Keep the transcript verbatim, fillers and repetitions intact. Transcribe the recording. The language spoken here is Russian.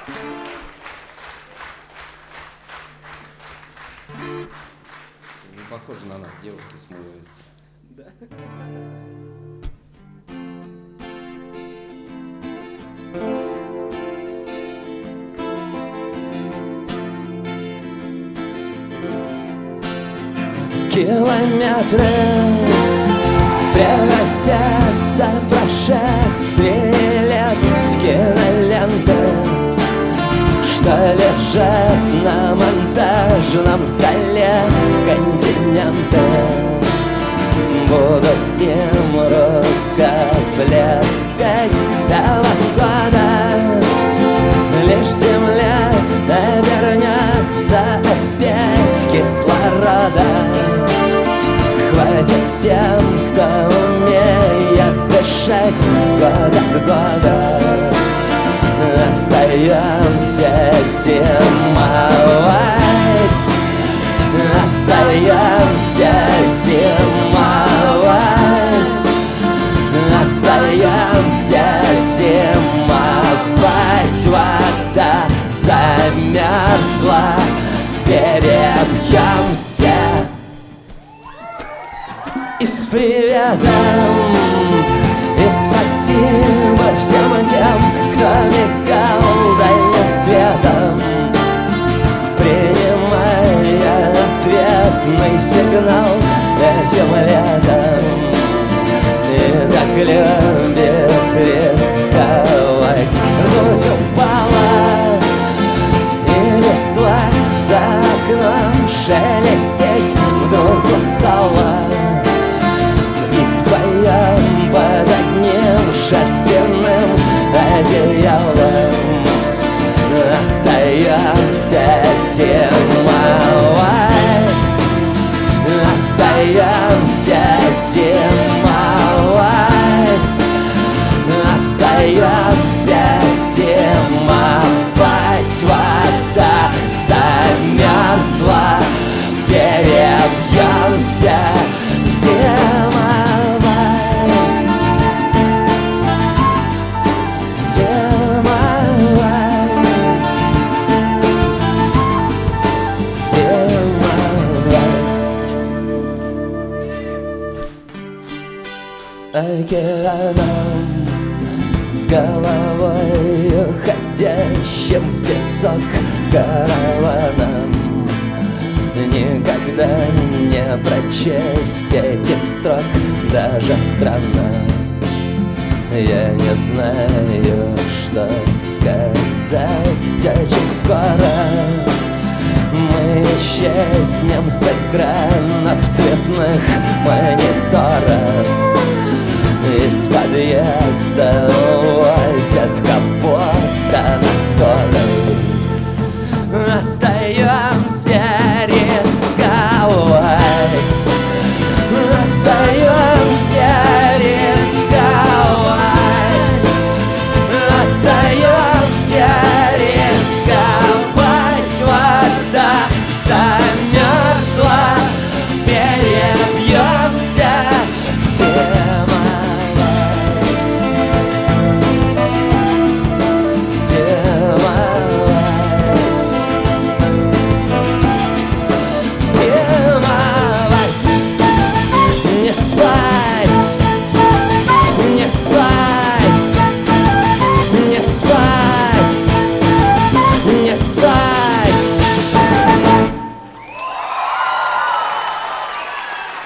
Не похоже на нас, девушки смываются. Да. Километры превратятся в прошествие лет, в киноленты, что лежат на монтажном столе. Континенты будут им рукоплескать до восхода. Лишь земля вернется опять кислорода. Хватит всем, кто умеет дышать год от года. Остаемся зимовать, остаемся зимовать, остаемся зимовать. Вода замерзла, перебьемся. И с приветом, и спасибо всем тем, кто мигал дальним светом, принимая ответный сигнал этим летом. И так любит рисковать. Ртуть упала, и листва за окном шелестеть вдруг устала. Вдвоем под одним шерстяным одеялом остаемся зимовать, остаемся зимовать, остаемся зимовать. Вода замерзла, перебьемся зимовать. Океаном с головой уходящим в песок караваном никогда не прочесть этих строк. Даже странно, я не знаю, что сказать. Очень скоро мы исчезнем с экранов цветных мониторов, из подъезда